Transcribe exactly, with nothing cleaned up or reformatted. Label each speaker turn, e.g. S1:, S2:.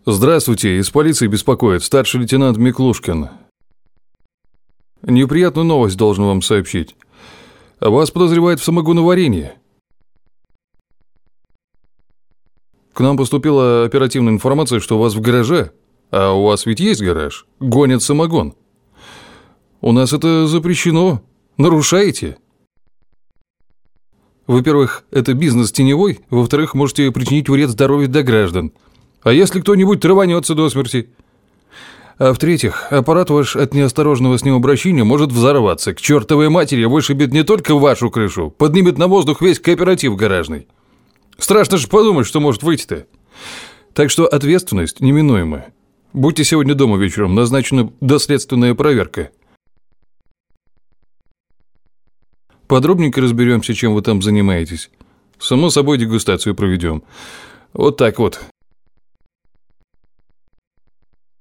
S1: Здравствуйте, из полиции беспокоит старший лейтенант Миклушкин. Неприятную новость должен вам сообщить. Вас подозревают в самогоноварении. К нам поступила оперативная информация, что у вас в гараже, а у вас ведь есть гараж, гонят самогон. У нас это запрещено. Нарушаете. Во-первых, это бизнес теневой, во-вторых, можете причинить вред здоровью для граждан. А если кто-нибудь траванется до смерти? А в-третьих, аппарат ваш от неосторожного с ним обращения может взорваться. К чертовой матери вышибет не только вашу крышу, поднимет на воздух весь кооператив гаражный. Страшно же подумать, что может выйти-то. Так что ответственность неминуемая. Будьте сегодня дома вечером, назначена доследственная проверка. Подробненько разберемся, чем вы там занимаетесь. Само собой, дегустацию проведем. Вот так вот.